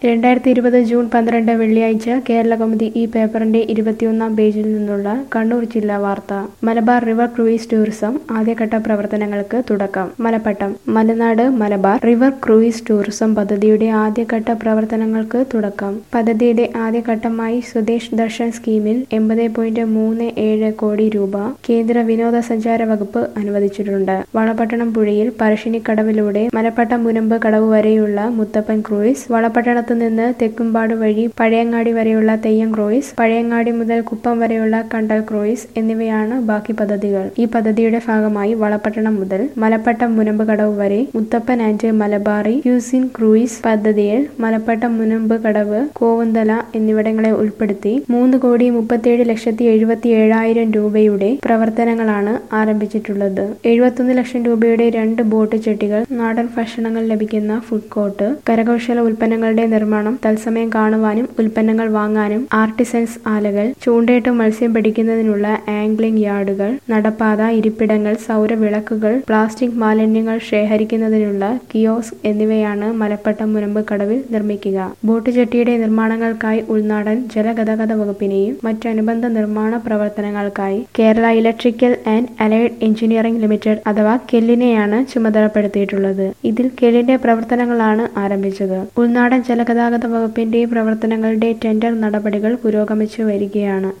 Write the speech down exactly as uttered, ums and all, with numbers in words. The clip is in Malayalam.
രണ്ടായിരത്തി ഇരുപത് ജൂൺ പന്ത്രണ്ട് വെള്ളിയാഴ്ച കേരളകൗമുദി ഈ പേപ്പറിന്റെ ഇരുപത്തിയൊന്നാം പേജിൽ നിന്നുള്ള കണ്ണൂർ ജില്ലാ വാർത്ത. മലബാർ റിവർ ക്രൂയിസ് ടൂറിസം ആദ്യഘട്ട പ്രവർത്തനങ്ങൾക്ക് തുടക്കം. Malappattam. Malanad Malabar river cruise tourism പദ്ധതിയുടെ ആദ്യഘട്ട പ്രവർത്തനങ്ങൾക്ക് തുടക്കം. പദ്ധതിയുടെ ആദ്യഘട്ടമായി സ്വദേശ് ദർശൻ സ്കീമിൽ എൺപത് പോയിന്റ് മൂന്ന് ഏഴ് കോടി രൂപ കേന്ദ്ര വിനോദസഞ്ചാര വകുപ്പ് അനുവദിച്ചിട്ടുണ്ട്. വളപട്ടണം പുഴയിൽ പറശ്ശിനിക്കടവിലൂടെ മലപ്പട്ടം മുനമ്പ് കടവ് വരെയുള്ള മുത്തപ്പൻ ക്രൂയിസ്, വളപട്ടണത്ത് നിന്ന് തെക്കുംപാട് വഴി പഴയങ്ങാടി വരെയുള്ള തെയ്യം ക്രൂയിസ്, പഴയങ്ങാടി മുതൽ കുപ്പം വരെയുള്ള കണ്ടൽ ക്രൂയിസ് എന്നിവയാണ് ബാക്കി പദ്ധതികൾ. ഈ പദ്ധതിയുടെ ഭാഗമായി വളപട്ടണം മുതൽ മലപ്പട്ടം മുനമ്പ് കടവ് വരെ Muthappan and Malabari cuisine cruise പദ്ധതിയിൽ മലപ്പട്ടം മുനമ്പ് കടവ്, കോവുന്തല എന്നിവിടങ്ങളെ ഉൾപ്പെടുത്തി മൂന്ന് കോടി മുപ്പത്തിയേഴ് ലക്ഷത്തി എഴുപത്തി ഏഴായിരം രൂപയുടെ പ്രവർത്തനങ്ങളാണ് ആരംഭിച്ചിട്ടുള്ളത്. എഴുപത്തൊന്ന് ലക്ഷം രൂപയുടെ രണ്ട് ബോട്ട് ചെട്ടികൾ, നാടൻ ഭക്ഷണങ്ങൾ ലഭിക്കുന്ന ഫുഡ് കോർട്ട്, കരകൗശല ഉൽപ്പന്നങ്ങളുടെ നിർമ്മാണം തത്സമയം കാണുവാനും ഉൽപ്പന്നങ്ങൾ വാങ്ങാനും ആർട്ടിസൻസ് ആലകൾ, ചൂണ്ടയിട്ട് മത്സ്യം പിടിക്കുന്നതിനുള്ള ആംഗ്ലിംഗ് യാർഡുകൾ, നടപ്പാത, ഇരിപ്പിടങ്ങൾ, സൗരവിളക്കുകൾ, പ്ലാസ്റ്റിക് മാലിന്യങ്ങൾ ശേഖരിക്കുന്നതിനുള്ള കിയോസ്ക് എന്നിവയാണ് മലപ്പട്ടം മുനമ്പ് കടവിൽ നിർമ്മിക്കുക. ബോട്ട് ചെട്ടിയുടെ നിർമ്മാണങ്ങൾക്കായി ഉൾനാടൻ ജലഗതാഗത വകുപ്പിനെയും മറ്റ് അനുബന്ധ നിർമ്മാണ പ്രവർത്തനങ്ങൾക്കായി Kerala electrical and allied engineering limited അഥവാ കെല്ലിനെയാണ് ചുമതലപ്പെടുത്തിയിട്ടുള്ളത്. ഇതിൽ കെല്ലിന്റെ പ്രവർത്തനങ്ങളാണ് ആരംഭിച്ചത്. ഉൾനാടൻ ജലഗതാഗത വകുപ്പിന്റെ പ്രവർത്തനങ്ങളുടെ ടെൻഡർ നടപടികൾ പുരോഗമിച്ചു വരികയാണ്.